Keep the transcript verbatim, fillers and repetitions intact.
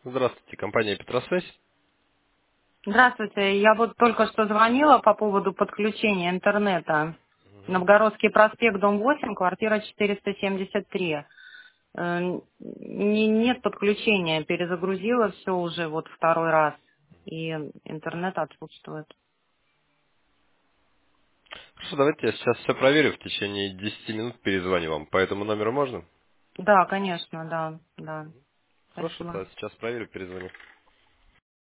Здравствуйте, компания Петросвязь. Здравствуйте. Я вот только что звонила по поводу подключения интернета. Новгородский проспект, дом восемь, квартира четыреста семьдесят три. Э, не- Нет подключения, перезагрузила все уже вот второй раз, и интернет отсутствует. Хорошо, давайте я сейчас все проверю. В течение десяти минут перезвоню вам. По этому номеру можно? Да, конечно, да, да. Хорошо, Спасибо. тогда сейчас проверю, перезвоню.